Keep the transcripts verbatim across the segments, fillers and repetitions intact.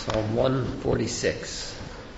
Psalm one forty-six.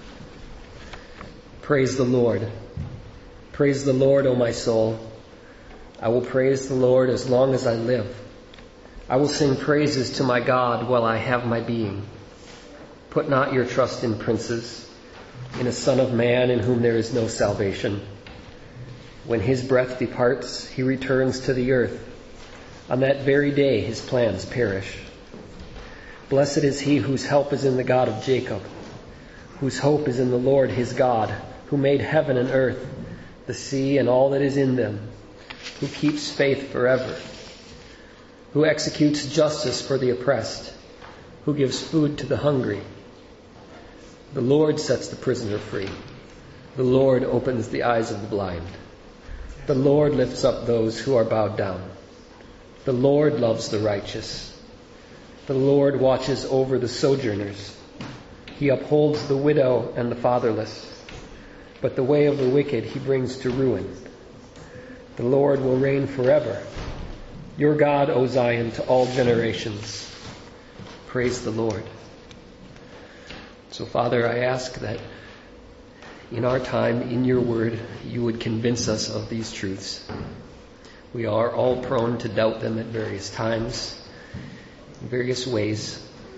Praise the Lord. Praise the Lord, O my soul. I will praise the Lord as long as I live. I will sing praises to my God while I have my being. Put not your trust in princes, in a son of man in whom there is no salvation. When his breath departs, he returns to the earth. On that very day his plans perish. Blessed is he whose help is in the God of Jacob, whose hope is in the Lord his God, who made heaven and earth, the sea and all that is in them, who keeps faith forever, who executes justice for the oppressed, who gives food to the hungry. The Lord sets the prisoner free. The Lord opens the eyes of the blind. The Lord lifts up those who are bowed down. The Lord loves the righteous. The Lord watches over the sojourners. He upholds the widow and the fatherless. But the way of the wicked he brings to ruin. The Lord will reign forever. Your God, O Zion, to all generations. Praise the Lord. So, Father, I ask that in our time, in your word, you would convince us of these truths. We are all prone to doubt them at various times, in various ways.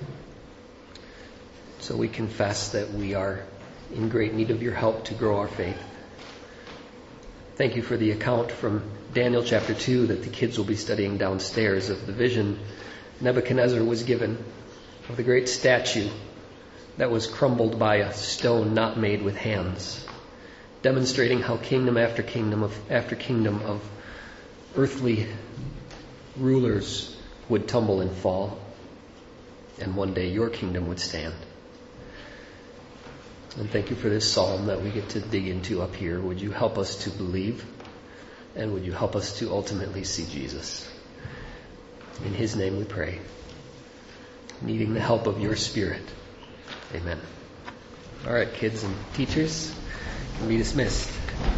So we confess that we are in great need of your help to grow our faith. Thank you for the account from Daniel chapter two that the kids will be studying downstairs of the vision Nebuchadnezzar was given of the great statue that was crumbled by a stone not made with hands, demonstrating how kingdom after kingdom of, after kingdom of earthly rulers would tumble and fall, and one day your kingdom would stand. And thank you for this psalm that we get to dig into up here. Would you help us to believe, and would you help us to ultimately see Jesus? In his name we pray, needing the help of your Spirit. Amen. All right, kids and teachers, you can be dismissed.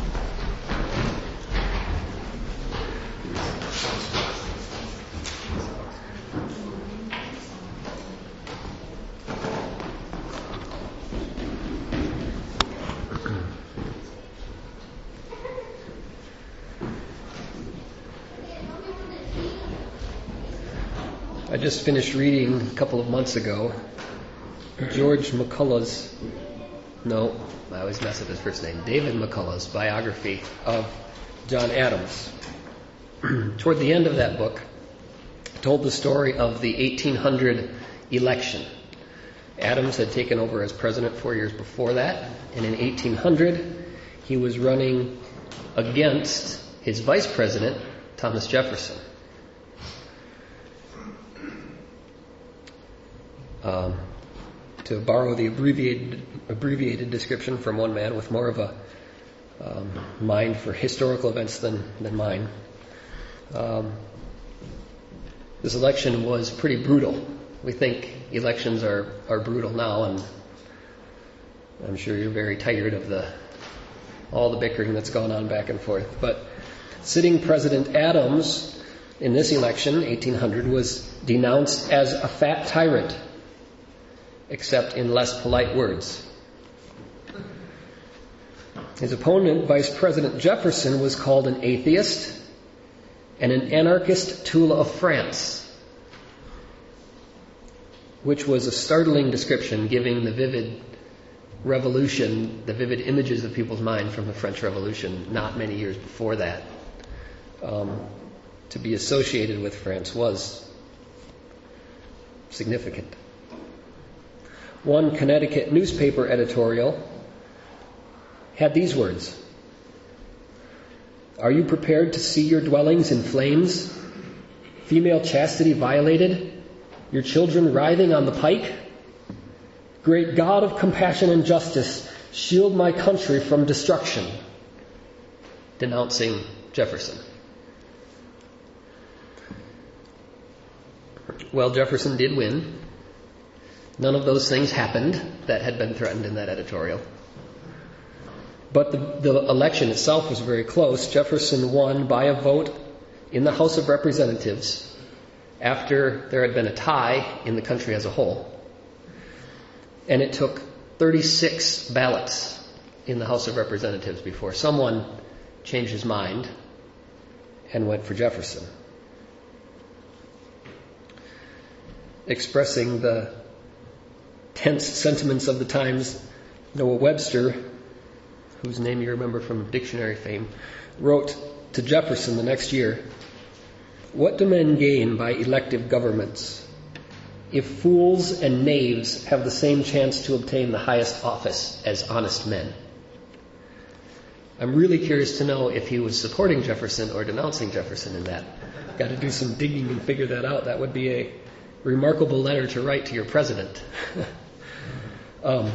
I just finished reading a couple of months ago George McCullough's, no, I always mess up his first name, David McCullough's biography of John Adams. Toward the end of that book, told the story of the eighteen hundred election. Adams had taken over as president four years before that, and in eighteen hundred he was running against his vice president, Thomas Jefferson. Um, to borrow the abbreviated abbreviated description from one man with more of a um, mind for historical events than, than mine, um, this election was pretty brutal. We think elections are, are brutal now, and I'm sure you're very tired of the all the bickering that's gone on back and forth. But sitting President Adams in this election, eighteen hundred, was denounced as a fat tyrant, except in less polite words. His opponent, Vice President Jefferson, was called an atheist and an anarchist tool of France, which was a startling description, giving the vivid revolution, the vivid images of people's mind from the French Revolution not many years before that. Um, to be associated with France was significant. One Connecticut newspaper editorial had these words: "Are you prepared to see your dwellings in flames, female chastity violated, your children writhing on the pike? Great God of compassion and justice, shield my country from destruction." Denouncing Jefferson. Well, Jefferson did win. None of those things happened that had been threatened in that editorial. But the, the election itself was very close. Jefferson won by a vote in the House of Representatives after there had been a tie in the country as a whole. And it took thirty-six ballots in the House of Representatives before someone changed his mind and went for Jefferson, expressing the tense sentiments of the times. Noah Webster, whose name you remember from dictionary fame, wrote to Jefferson the next year, "What do men gain by elective governments if fools and knaves have the same chance to obtain the highest office as honest men?" I'm really curious to know if he was supporting Jefferson or denouncing Jefferson in that. Got to do some digging and figure that out. That would be a remarkable letter to write to your president. um,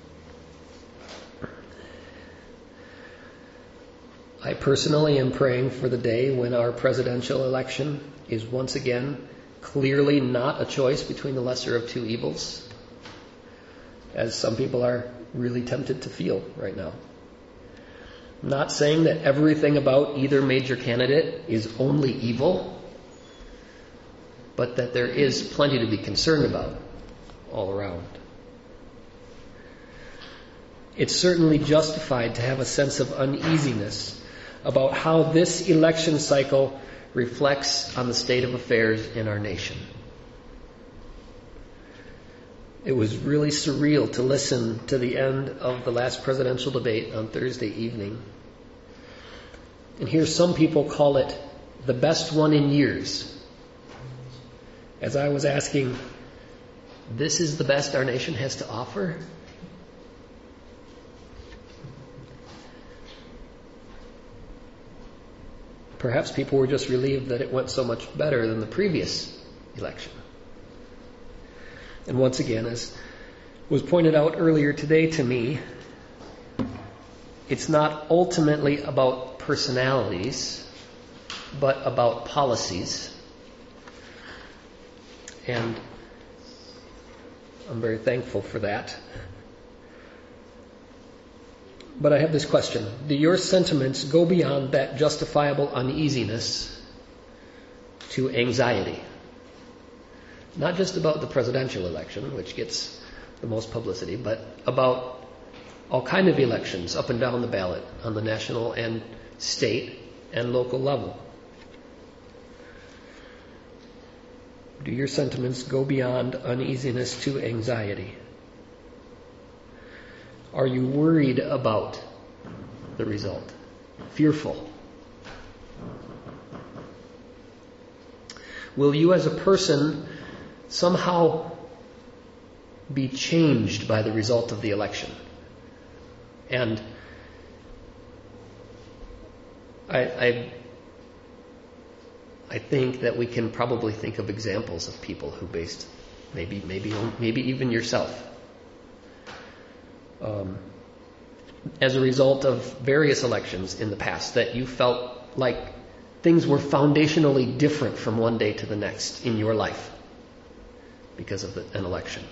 I personally am praying for the day when our presidential election is once again clearly not a choice between the lesser of two evils, as some people are really tempted to feel right now. I'm not saying that everything about either major candidate is only evil, but that there is plenty to be concerned about all around. It's certainly justified to have a sense of uneasiness about how this election cycle reflects on the state of affairs in our nation. It was really surreal to listen to the end of the last presidential debate on Thursday evening and hear some people call it the best one in years. As I was asking, this is the best our nation has to offer? Perhaps people were just relieved that it went so much better than the previous election. And once again, as was pointed out earlier today to me, it's not ultimately about personalities, but about policies. And I'm very thankful for that. But I have this question. Do your sentiments go beyond that justifiable uneasiness to anxiety? Not just about the presidential election, which gets the most publicity, but about all kinds of elections up and down the ballot on the national and state and local level. Do your sentiments go beyond uneasiness to anxiety? Are you worried about the result? Fearful? Will you as a person somehow be changed by the result of the election? And I, I, I think that we can probably think of examples of people who based, maybe, maybe, maybe even yourself, Um, as a result of various elections in the past, that you felt like things were foundationally different from one day to the next in your life because of the, an election.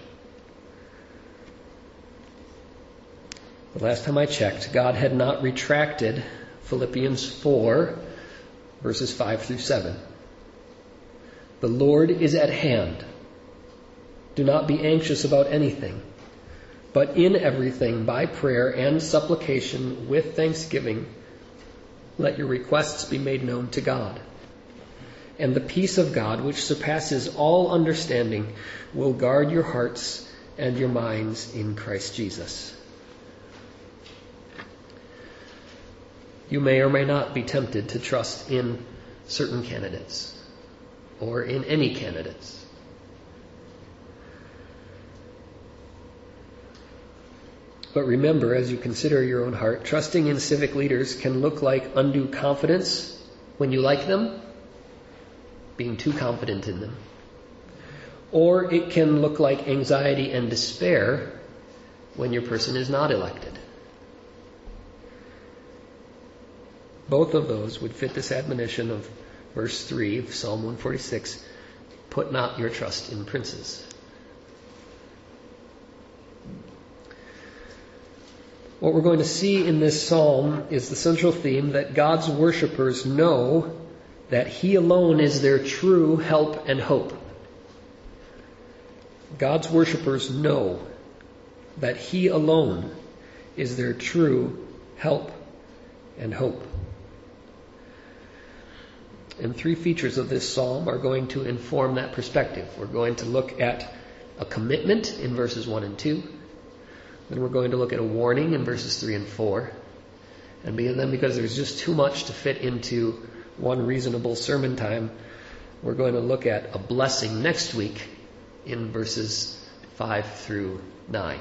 The last time I checked, God had not retracted Philippians four, verses five through seven. The Lord is at hand. Do not be anxious about anything, but in everything, by prayer and supplication with thanksgiving, let your requests be made known to God. And the peace of God, which surpasses all understanding, will guard your hearts and your minds in Christ Jesus. You may or may not be tempted to trust in certain candidates or in any candidates. But remember, as you consider your own heart, trusting in civic leaders can look like undue confidence when you like them, being too confident in them. Or it can look like anxiety and despair when your person is not elected. Both of those would fit this admonition of verse three of Psalm one forty-six, put not your trust in princes. What we're going to see in this psalm is the central theme that God's worshipers know that He alone is their true help and hope. God's worshipers know that He alone is their true help and hope. And three features of this psalm are going to inform that perspective. We're going to look at a commitment in verses one and two. Then we're going to look at a warning in verses three and four. And then, because there's just too much to fit into one reasonable sermon time, we're going to look at a blessing next week in verses five through nine.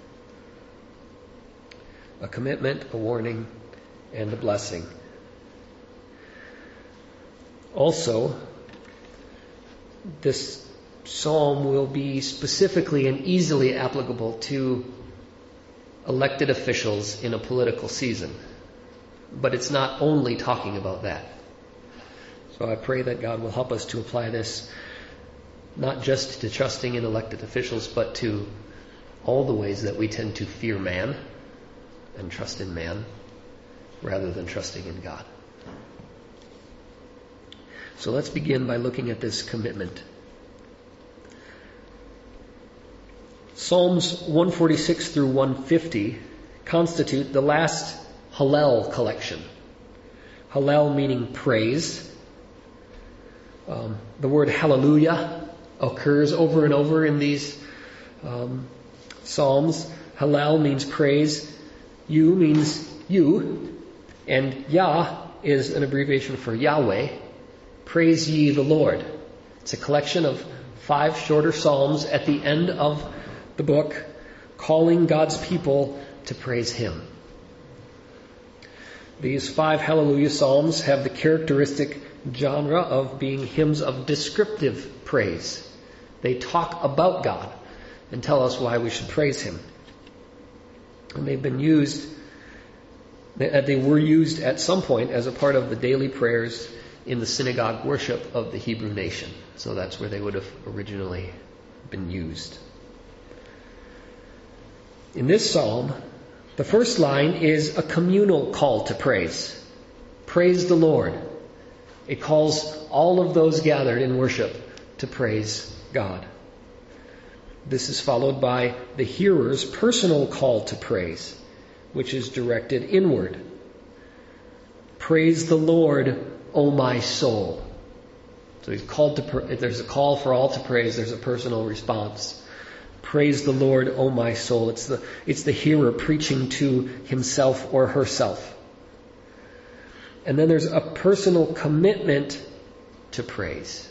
A commitment, a warning, and a blessing. Also, this psalm will be specifically and easily applicable to elected officials in a political season. But it's not only talking about that. So I pray that God will help us to apply this not just to trusting in elected officials, but to all the ways that we tend to fear man and trust in man rather than trusting in God. So let's begin by looking at this commitment. Psalms one forty-six through one fifty constitute the last Hallel collection. Hallel meaning praise. Um, the word hallelujah occurs over and over in these um, psalms. Hallel means praise. You means you. And Yah is an abbreviation for Yahweh. Praise ye the Lord. It's a collection of five shorter psalms at the end of the book, calling God's people to praise Him. These five Hallelujah psalms have the characteristic genre of being hymns of descriptive praise. They talk about God and tell us why we should praise Him. And they've been used, they were used at some point as a part of the daily prayers in the synagogue worship of the Hebrew nation. So that's where they would have originally been used. In this psalm, the first line is a communal call to praise. Praise the Lord. It calls all of those gathered in worship to praise God. This is followed by the hearer's personal call to praise, which is directed inward. Praise the Lord, O my soul. So he's called to. If there's a call for all to praise, there's a personal response. Praise the Lord, O my soul. It's the it's the hearer preaching to himself or herself. And then there's a personal commitment to praise.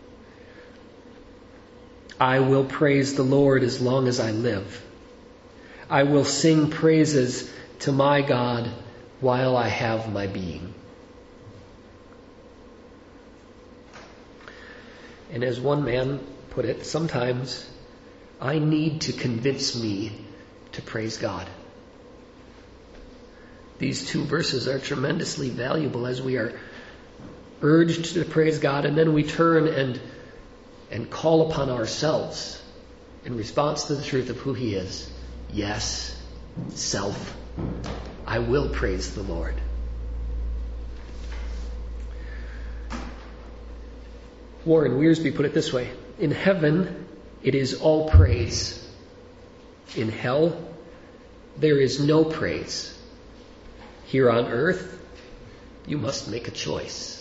I will praise the Lord as long as I live. I will sing praises to my God while I have my being. And as one man put it, sometimes I need to convince me to praise God. These two verses are tremendously valuable as we are urged to praise God, and then we turn and and call upon ourselves in response to the truth of who He is. Yes, self, I will praise the Lord. Warren Wiersbe put it this way: in heaven, it is all praise. In hell, there is no praise. Here on earth, you must make a choice.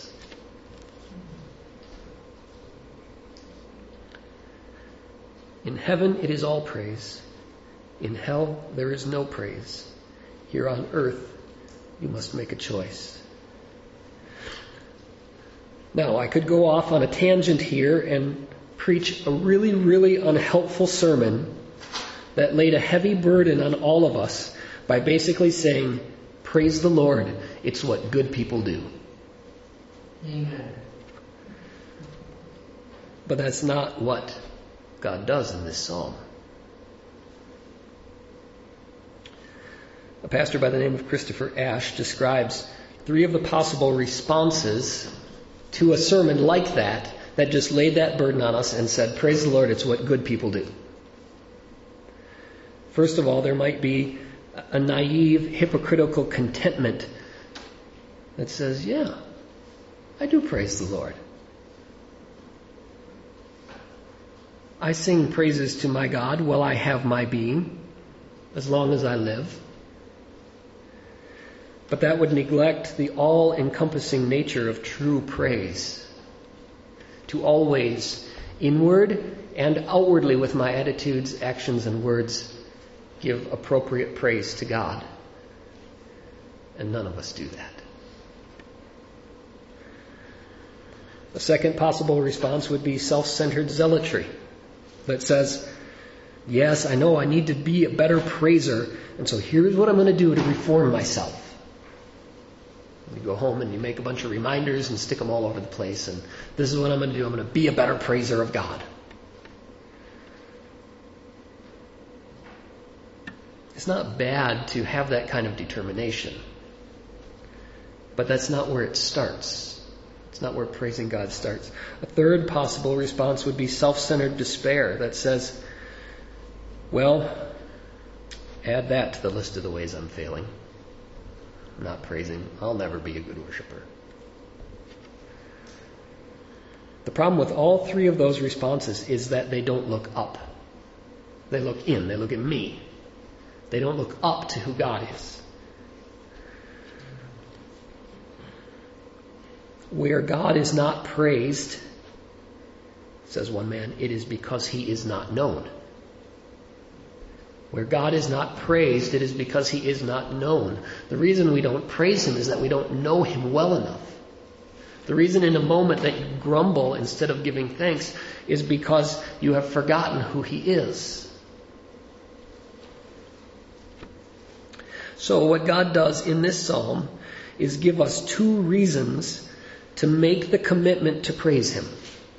In heaven, it is all praise. In hell, there is no praise. Here on earth, you must make a choice. Now, I could go off on a tangent here and preach a really, really unhelpful sermon that laid a heavy burden on all of us by basically saying, praise the Lord, it's what good people do. Amen. But that's not what God does in this psalm. A pastor by the name of Christopher Ash describes three of the possible responses to a sermon like that, that just laid that burden on us and said, praise the Lord, it's what good people do. First of all, there might be a naive, hypocritical contentment that says, yeah, I do praise the Lord. I sing praises to my God while I have my being. as long as I live. But that would neglect the all-encompassing nature of true praise. To always, inward and outwardly with my attitudes, actions, and words, give appropriate praise to God. And none of us do that. The second possible response would be self-centered zealotry that says, yes, I know I need to be a better praiser, and so here's what I'm going to do to reform myself. You go home and you make a bunch of reminders and stick them all over the place, and this is what I'm going to do. I'm going to be a better praiser of God. It's not bad to have that kind of determination, but that's not where it starts. It's not where praising God starts. A third possible response would be self-centered despair that says, well, add that to the list of the ways I'm failing. I'm not praising. I'll never be a good worshiper. The problem with all three of those responses is that they don't look up. They look in. They look at me. They don't look up to who God is. Where God is not praised, says one man, it is because he is not known. Where God is not praised, it is because he is not known. The reason we don't praise him is that we don't know him well enough. The reason in a moment that you grumble instead of giving thanks is because you have forgotten who he is. So what God does in this psalm is give us two reasons to make the commitment to praise him.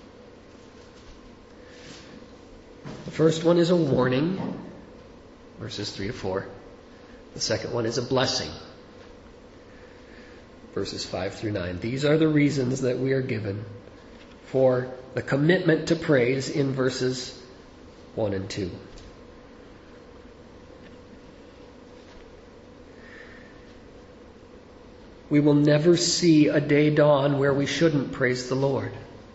The first one is a warning, verses three to four. The second one is a blessing, verses five through nine. These are the reasons that we are given for the commitment to praise in verses one and two. We will never see a day dawn where we shouldn't praise the Lord.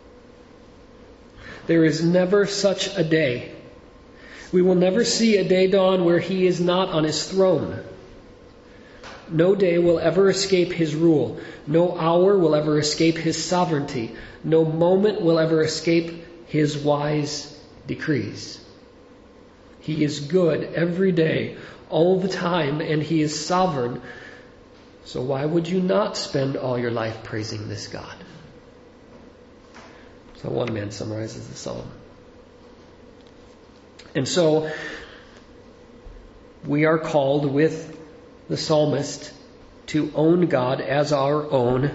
There is never such a day. We will never see a day dawn where he is not on his throne. No day will ever escape his rule. No hour will ever escape his sovereignty. No moment will ever escape his wise decrees. He is good every day, all the time, and he is sovereign. So why would you not spend all your life praising this God? So one man summarizes the psalm. And so we are called with the psalmist to own God as our own.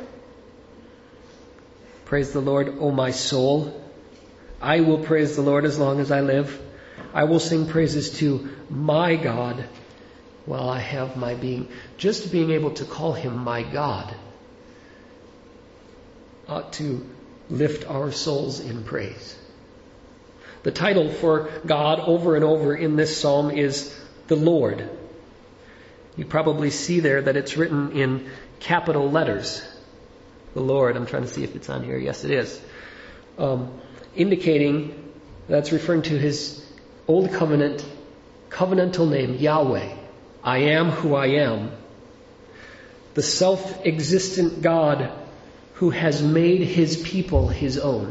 Praise the Lord, O my soul. I will praise the Lord as long as I live. I will sing praises to my God while I have my being. Just being able to call him my God ought to lift our souls in praise. The title for God over and over in this psalm is the Lord. You probably see there that it's written in capital letters. The Lord. I'm trying to see if it's on here. Yes, it is. Um, indicating that's referring to his old covenant, covenantal name, Yahweh. I am who I am. The self-existent God who has made his people his own.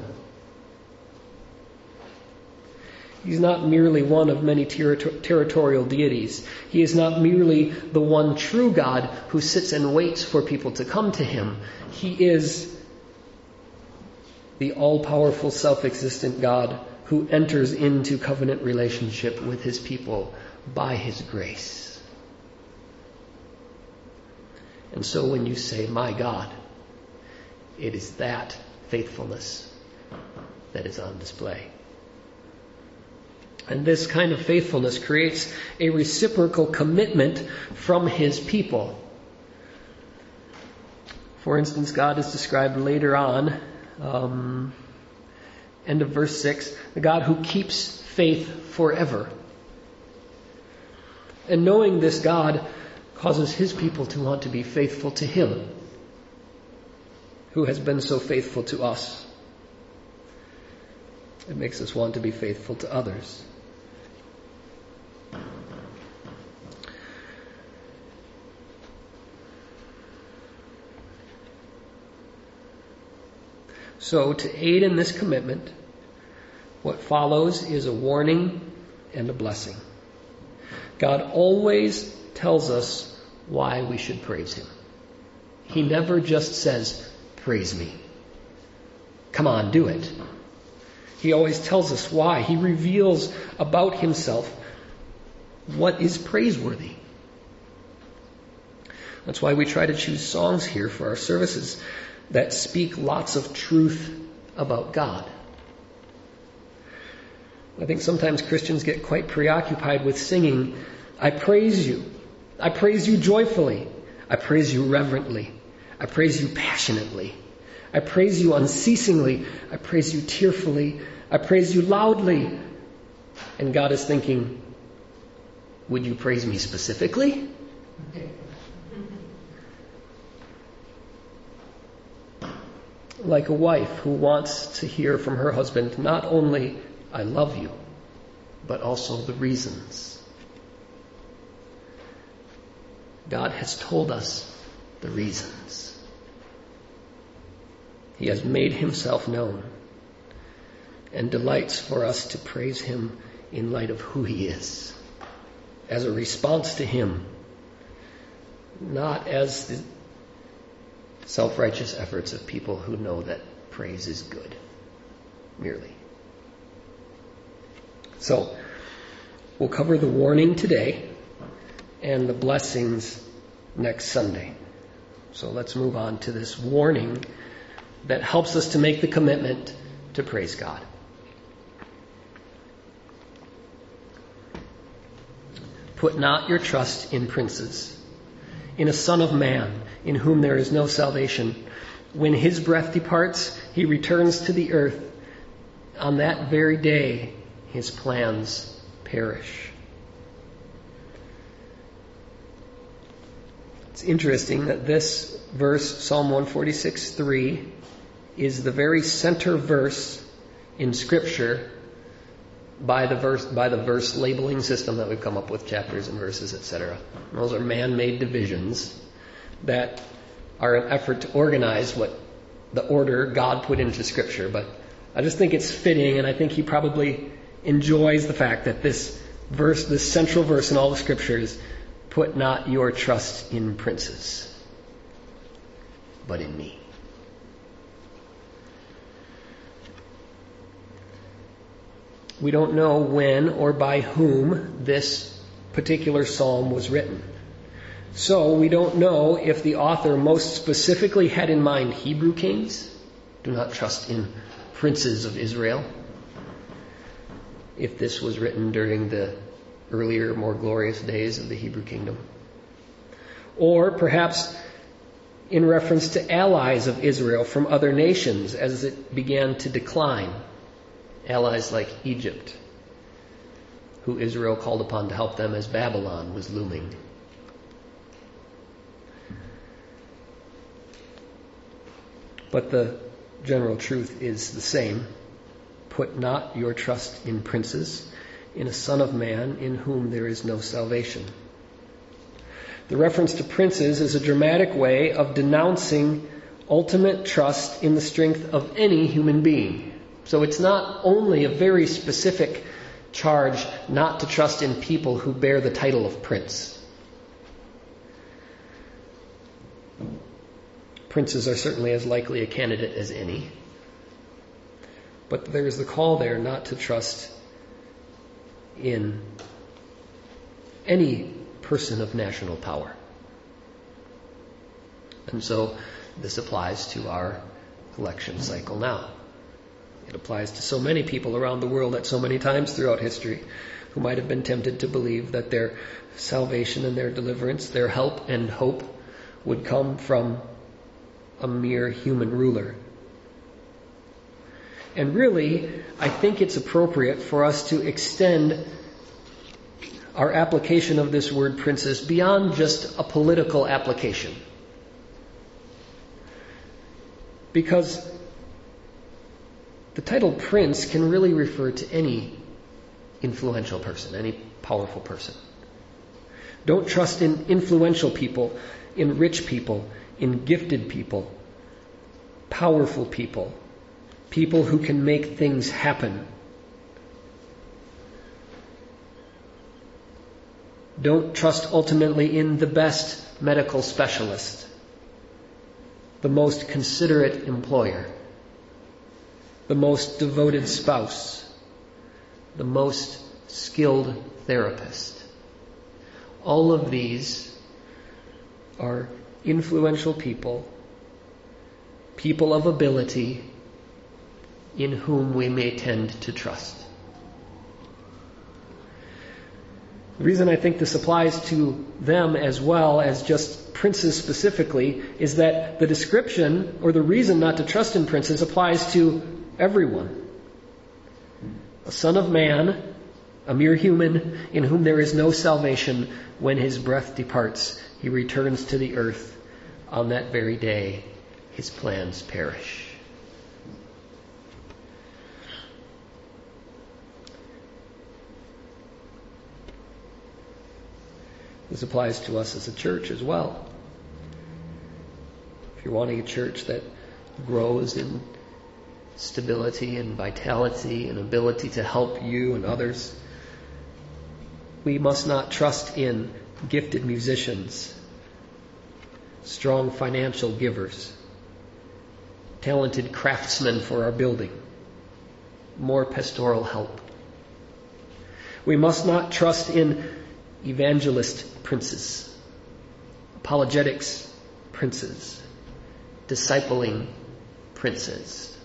He's not merely one of many ter- territorial deities. He is not merely the one true God who sits and waits for people to come to him. He is the all-powerful, self-existent God who enters into covenant relationship with his people by his grace. And so when you say, my God, it is that faithfulness that is on display. And this kind of faithfulness creates a reciprocal commitment from his people. For instance, God is described later on, um, end of verse six, the God who keeps faith forever. And knowing this God causes his people to want to be faithful to him, who has been so faithful to us. It makes us want to be faithful to others. So, to aid in this commitment, what follows is a warning and a blessing. God always tells us why we should praise Him. He never just says, praise me. Come on, do it. He always tells us why. He reveals about Himself what is praiseworthy. That's why we try to choose songs here for our services that speak lots of truth about God. I think sometimes Christians get quite preoccupied with singing, I praise you. I praise you joyfully. I praise you reverently. I praise you passionately. I praise you unceasingly. I praise you tearfully. I praise you loudly. And God is thinking, would you praise me specifically? Like a wife who wants to hear from her husband not only, I love you, but also the reasons. God has told us the reasons. He has made Himself known and delights for us to praise Him in light of who He is, as a response to Him, not as the self-righteous efforts of people who know that praise is good, merely. So, we'll cover the warning today and the blessings next Sunday. So let's move on to this warning that helps us to make the commitment to praise God. Put not your trust in princes, in a son of man, in whom there is no salvation. When his breath departs, he returns to the earth. On that very day, his plans perish. It's interesting that this verse, Psalm one forty-six three, is the very center verse in Scripture by the verse by the verse labeling system that we've come up with, chapters and verses, et cetera. Those are man-made divisions that are an effort to organize what the order God put into Scripture. But I just think it's fitting, and I think He probably enjoys the fact that this verse, this central verse in all the Scriptures, put not your trust in princes, but in me. We don't know when or by whom this particular psalm was written. So we don't know if the author most specifically had in mind Hebrew kings. Do not trust in princes of Israel. If this was written during the earlier, more glorious days of the Hebrew kingdom. Or perhaps in reference to allies of Israel from other nations as it began to decline. Allies like Egypt, who Israel called upon to help them as Babylon was looming. But the general truth is the same. Put not your trust in princes, in a son of man in whom there is no salvation. The reference to princes is a dramatic way of denouncing ultimate trust in the strength of any human being. So it's not only a very specific charge not to trust in people who bear the title of prince. Princes are certainly as likely a candidate as any. But there is the call there not to trust in any person of national power. And so this applies to our election cycle now. It applies to so many people around the world at so many times throughout history who might have been tempted to believe that their salvation and their deliverance, their help and hope would come from a mere human ruler. And really, I think it's appropriate for us to extend our application of this word princes beyond just a political application. Because the title prince can really refer to any influential person, any powerful person. Don't trust in influential people, in rich people, in gifted people, powerful people, people who can make things happen. Don't trust ultimately in the best medical specialist, the most considerate employer, the most devoted spouse, the most skilled therapist. All of these are influential people, people of ability, in whom we may tend to trust. The reason I think this applies to them as well as just princes specifically is that the description or the reason not to trust in princes applies to everyone. A son of man, a mere human, in whom there is no salvation. When his breath departs, he returns to the earth. On that very day, his plans perish. This applies to us as a church as well. If you're wanting a church that grows in stability and vitality and ability to help you and others, we must not trust in gifted musicians, strong financial givers, talented craftsmen for our building, more pastoral help. We must not trust in evangelist princes, apologetics princes, discipling princes.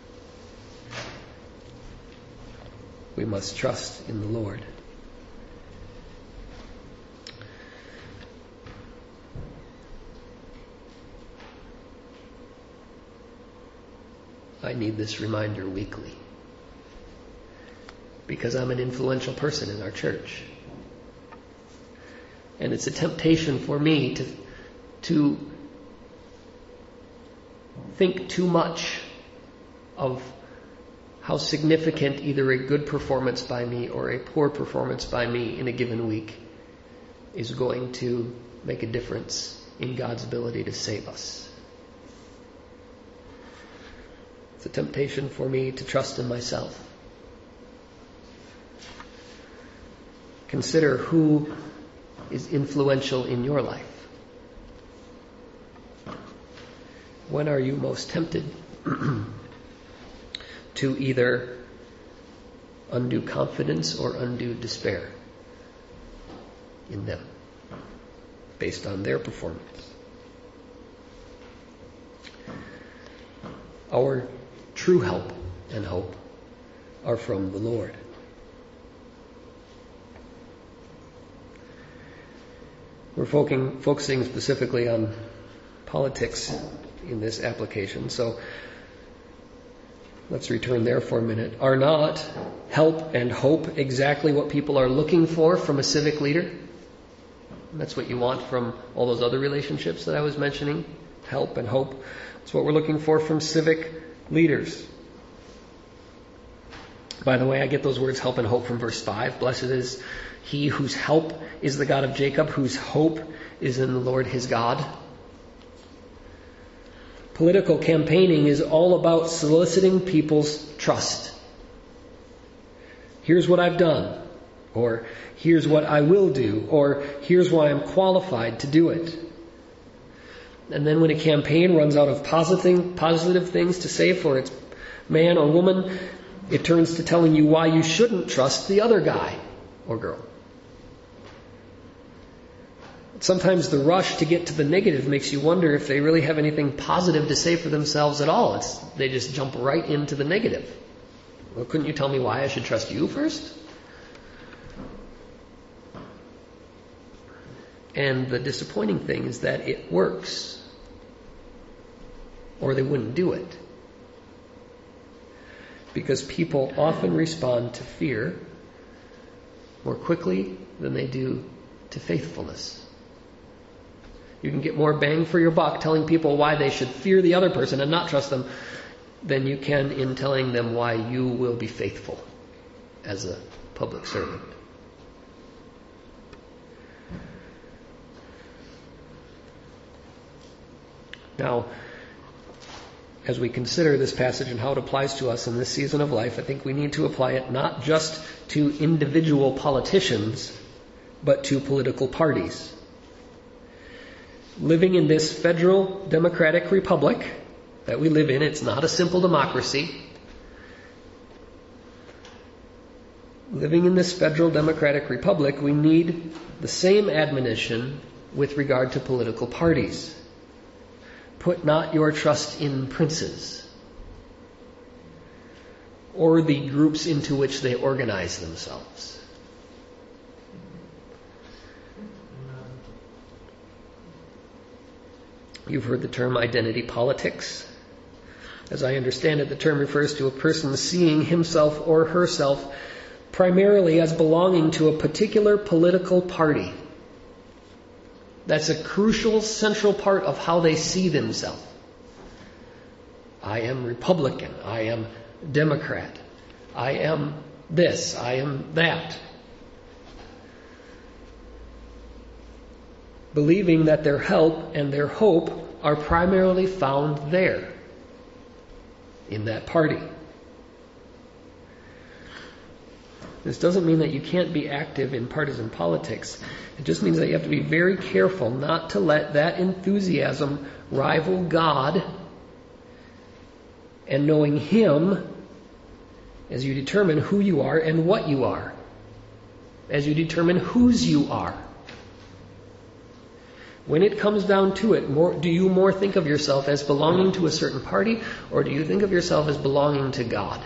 We must trust in the Lord. I need this reminder weekly because I'm an influential person in our church. And it's a temptation for me to, to think too much of how significant either a good performance by me or a poor performance by me in a given week is going to make a difference in God's ability to save us. It's a temptation for me to trust in myself. Consider who is influential in your life. When are you most tempted to either undue confidence or undue despair in them based on their performance? Our true help and hope are from the Lord. We're focusing, focusing specifically on politics in this application, so let's return there for a minute. Are not help and hope exactly what people are looking for from a civic leader? That's what you want from all those other relationships that I was mentioning. Help and hope. That's what we're looking for from civic leaders. By the way, I get those words help and hope from verse five. Blessed is he whose help is the God of Jacob, whose hope is in the Lord his God. Political campaigning is all about soliciting people's trust. Here's what I've done, or here's what I will do, or here's why I'm qualified to do it. And then when a campaign runs out of positive, positive things to say for its man or woman, it turns to telling you why you shouldn't trust the other guy or girl. Sometimes the rush to get to the negative makes you wonder if they really have anything positive to say for themselves at all. It's, they just jump right into the negative. Well, couldn't you tell me why I should trust you first? And the disappointing thing is that it works, or they wouldn't do it. Because people often respond to fear more quickly than they do to faithfulness. You can get more bang for your buck telling people why they should fear the other person and not trust them than you can in telling them why you will be faithful as a public servant. Now, as we consider this passage and how it applies to us in this season of life, I think we need to apply it not just to individual politicians, but to political parties. Living in this federal democratic republic that we live in, it's not a simple democracy. Living in this federal democratic republic, we need the same admonition with regard to political parties. Put not your trust in princes or the groups into which they organize themselves. You've heard the term identity politics. As I understand it, the term refers to a person seeing himself or herself primarily as belonging to a particular political party. That's a crucial, central part of how they see themselves. I am Republican. I am Democrat. I am this. I am that. Believing that their help and their hope are primarily found there, in that party. This doesn't mean that you can't be active in partisan politics. It just means that you have to be very careful not to let that enthusiasm rival God and knowing Him as you determine who you are and what you are, as you determine whose you are. When it comes down to it, more, do you more think of yourself as belonging to a certain party, or do you think of yourself as belonging to God?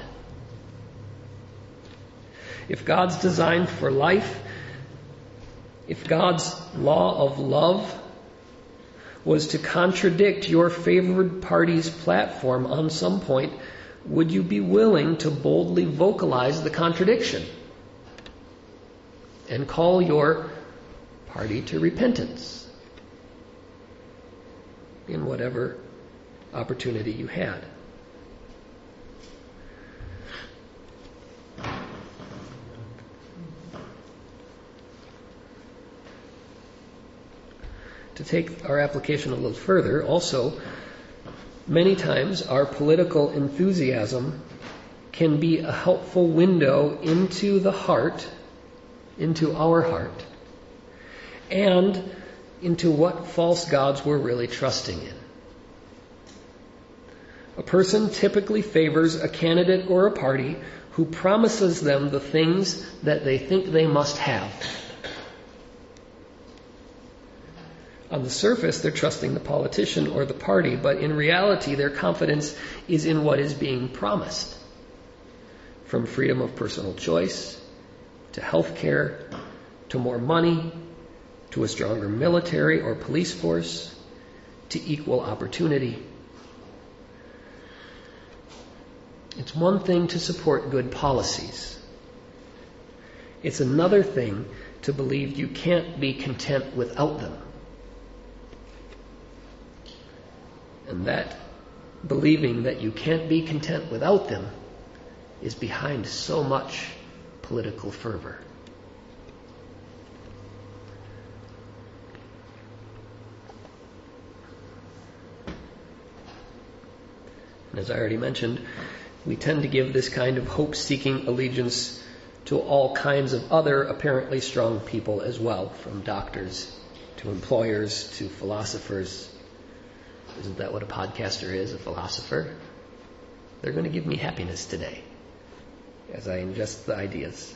If God's design for life, if God's law of love was to contradict your favored party's platform on some point, would you be willing to boldly vocalize the contradiction and call your party to repentance in whatever opportunity you had? To take our application a little further, also, many times our political enthusiasm can be a helpful window into the heart, into our heart, and into what false gods we're really trusting in. A person typically favors a candidate or a party who promises them the things that they think they must have. On the surface, they're trusting the politician or the party, but in reality, their confidence is in what is being promised. From freedom of personal choice, to health care, to more money, to a stronger military or police force, to equal opportunity. It's one thing to support good policies. It's another thing to believe you can't be content without them. And that believing that you can't be content without them is behind so much political fervor. And as I already mentioned, we tend to give this kind of hope-seeking allegiance to all kinds of other apparently strong people as well, from doctors to employers to philosophers. Isn't that what a podcaster is, a philosopher? They're going to give me happiness today as I ingest the ideas.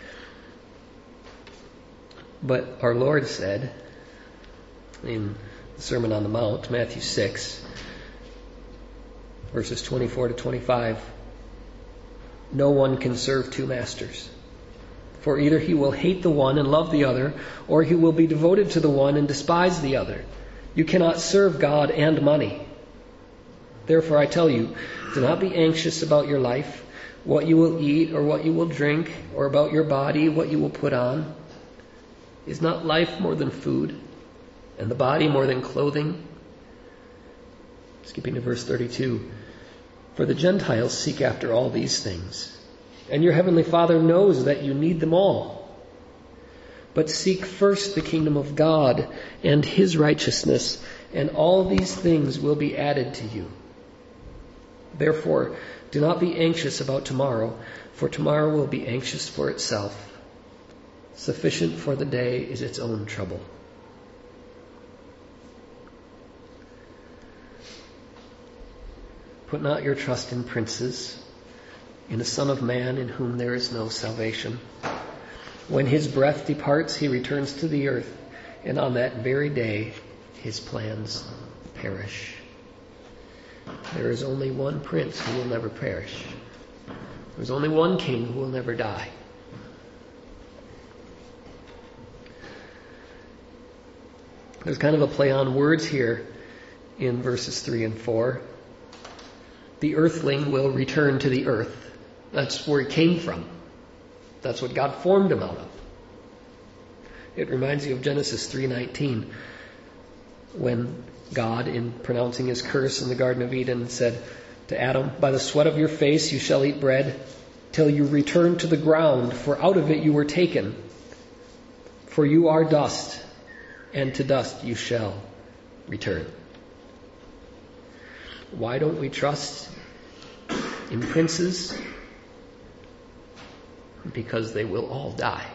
But our Lord said in the Sermon on the Mount, Matthew six, verses twenty-four to twenty-five, no one can serve two masters. For either he will hate the one and love the other, or he will be devoted to the one and despise the other. You cannot serve God and money. Therefore I tell you, do not be anxious about your life, what you will eat or what you will drink, or about your body, what you will put on. Is not life more than food, and the body more than clothing? Skipping to verse thirty-two. For the Gentiles seek after all these things, and your heavenly Father knows that you need them all. But seek first the kingdom of God and His righteousness, and all these things will be added to you. Therefore, do not be anxious about tomorrow, for tomorrow will be anxious for itself. Sufficient for the day is its own trouble. Put not your trust in princes, in a son of man in whom there is no salvation. When his breath departs, he returns to the earth, and on that very day his plans perish. There is only one prince who will never perish. There's only one king who will never die. There's kind of a play on words here in verses three and four. The earthling will return to the earth. That's where he came from. That's what God formed him out of. It reminds you of Genesis three nineteen, when God, in pronouncing his curse in the Garden of Eden, said to Adam, "By the sweat of your face you shall eat bread till you return to the ground, for out of it you were taken. For you are dust, and to dust you shall return." Why don't we trust in princes? Because they will all die.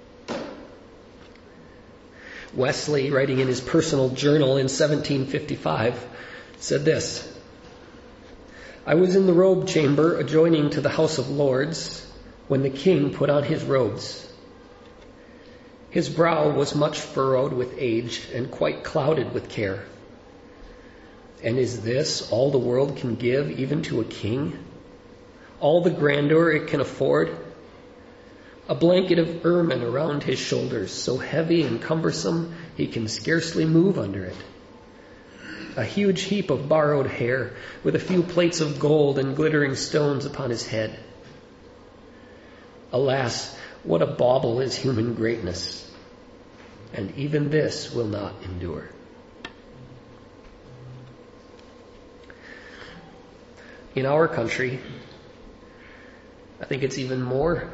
Wesley, writing in his personal journal in seventeen fifty-five, said this: "I was in the robe chamber adjoining to the House of Lords when the king put on his robes. His brow was much furrowed with age and quite clouded with care. And is this all the world can give, even to a king? All the grandeur it can afford? A blanket of ermine around his shoulders, so heavy and cumbersome he can scarcely move under it. A huge heap of borrowed hair, with a few plates of gold and glittering stones upon his head. Alas, what a bauble is human greatness! And even this will not endure." In our country, I think it's even more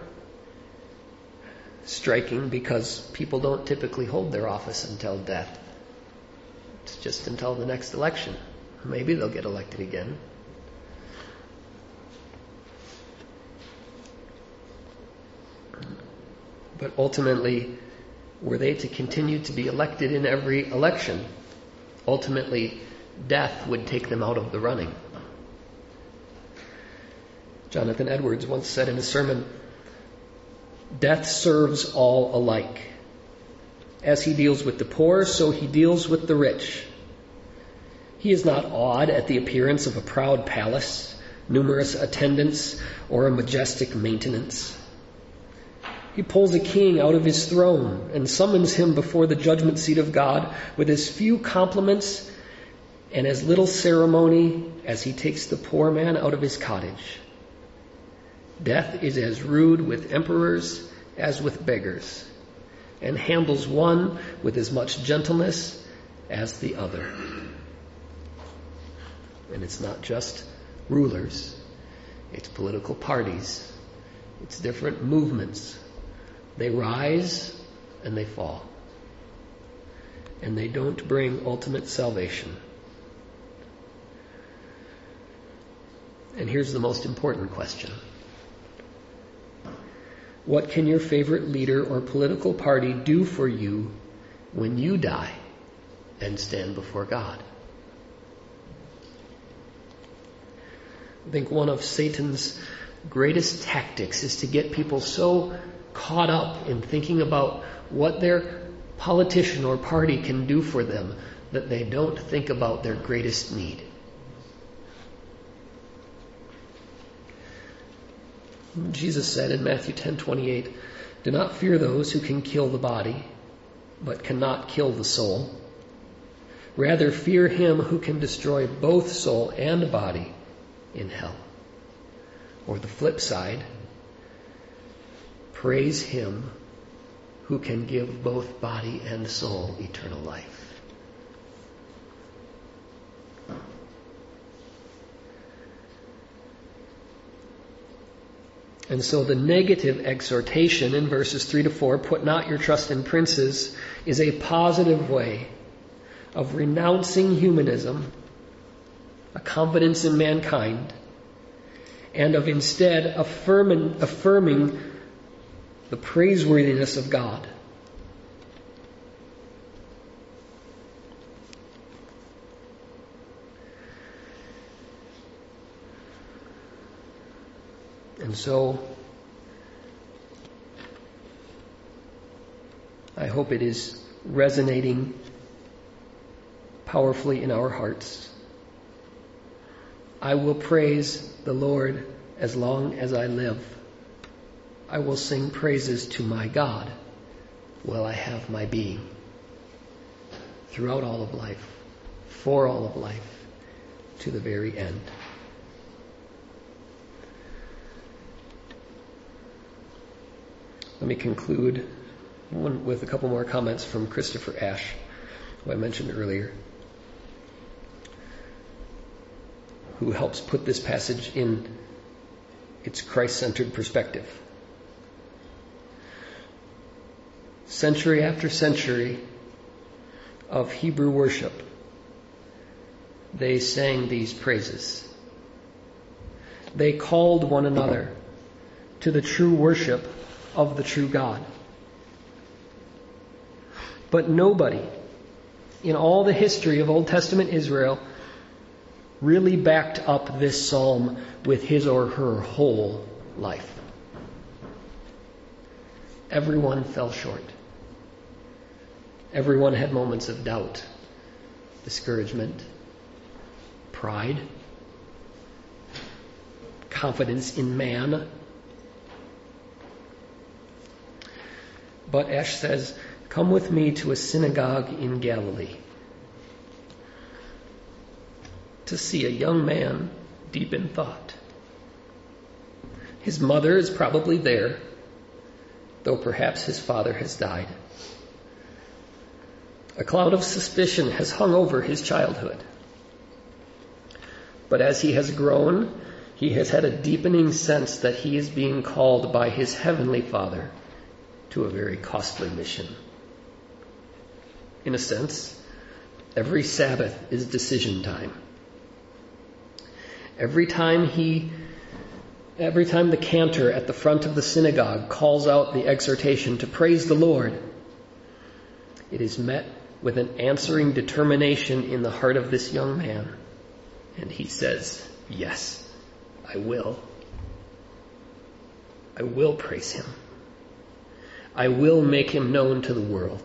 striking because people don't typically hold their office until death. It's just until the next election. Maybe they'll get elected again. But ultimately, were they to continue to be elected in every election, ultimately death would take them out of the running. Jonathan Edwards once said in a sermon, "Death serves all alike. As he deals with the poor, so he deals with the rich. He is not awed at the appearance of a proud palace, numerous attendants, or a majestic maintenance. He pulls a king out of his throne and summons him before the judgment seat of God with as few compliments and as little ceremony as he takes the poor man out of his cottage. Death is as rude with emperors as with beggars, and handles one with as much gentleness as the other." And it's not just rulers, it's political parties, it's different movements. They rise and they fall, and they don't bring ultimate salvation. And here's the most important question. What can your favorite leader or political party do for you when you die and stand before God? I think one of Satan's greatest tactics is to get people so caught up in thinking about what their politician or party can do for them that they don't think about their greatest need. Jesus said in Matthew ten twenty-eight, "Do not fear those who can kill the body, but cannot kill the soul. Rather fear him who can destroy both soul and body in hell." Or the flip side, praise him who can give both body and soul eternal life. And so the negative exhortation in verses three to four, "Put not your trust in princes," is a positive way of renouncing humanism, a confidence in mankind, and of instead affirming, affirming the praiseworthiness of God. And so, I hope it is resonating powerfully in our hearts. I will praise the Lord as long as I live. I will sing praises to my God while I have my being. Throughout all of life, for all of life, to the very end. Let me conclude one with a couple more comments from Christopher Ash, who I mentioned earlier, who helps put this passage in its Christ-centered perspective. Century after century of Hebrew worship, they sang these praises. They called one another to the true worship of the true God. But nobody in all the history of Old Testament Israel really backed up this psalm with his or her whole life. Everyone fell short. Everyone had moments of doubt, discouragement, pride, confidence in man. But Ash says, "Come with me to a synagogue in Galilee to see a young man deep in thought. His mother is probably there, though perhaps his father has died. A cloud of suspicion has hung over his childhood. But as he has grown, he has had a deepening sense that he is being called by his heavenly Father to a very costly mission. In a sense, every Sabbath is decision time. Every time he, every time the cantor at the front of the synagogue calls out the exhortation to praise the Lord, it is met with an answering determination in the heart of this young man. And he says, yes, I will. I will praise him. I will make him known to the world.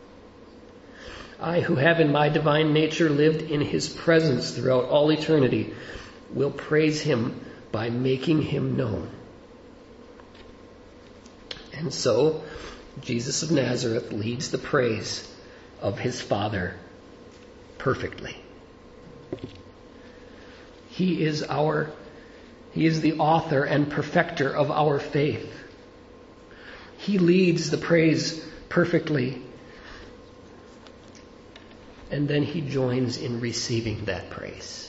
I, who have in my divine nature lived in his presence throughout all eternity, will praise him by making him known. And so, Jesus of Nazareth leads the praise of his Father perfectly. He is our, he is the author and perfecter of our faith. He leads the praise perfectly, and then he joins in receiving that praise.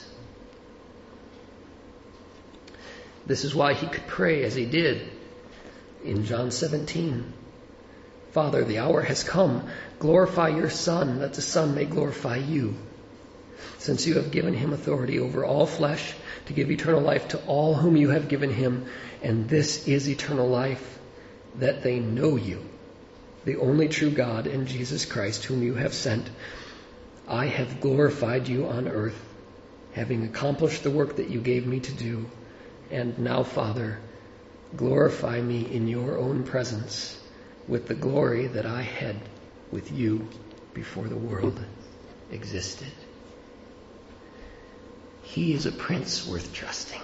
This is why he could pray as he did in John seventeen. Father, the hour has come. Glorify your Son, that the Son may glorify you, since you have given him authority over all flesh to give eternal life to all whom you have given him. And this is eternal life, that they know you, the only true God, and Jesus Christ, whom you have sent. I have glorified you on earth, having accomplished the work that you gave me to do. And now, Father, glorify me in your own presence with the glory that I had with you before the world existed. He is a prince worth trusting.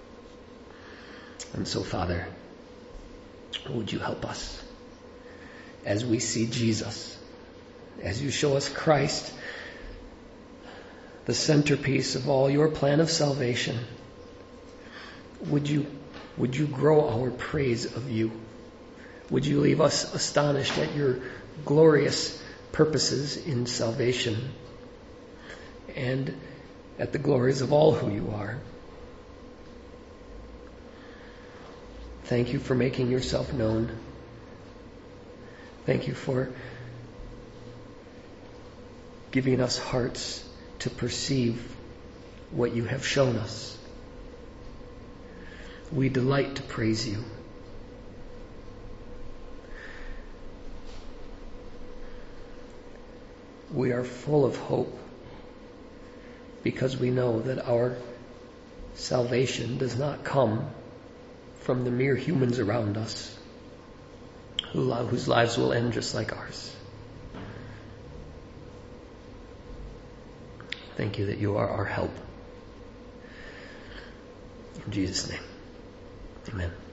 And so, Father, would you help us as we see Jesus, as you show us Christ, the centerpiece of all your plan of salvation. Would you, would you grow our praise of you? Would you leave us astonished at your glorious purposes in salvation and at the glories of all who you are? Thank you for making yourself known. Thank you for giving us hearts to perceive what you have shown us. We delight to praise you. We are full of hope because we know that our salvation does not come from the mere humans around us who, whose lives will end just like ours. Thank you that you are our help. In Jesus' name, amen.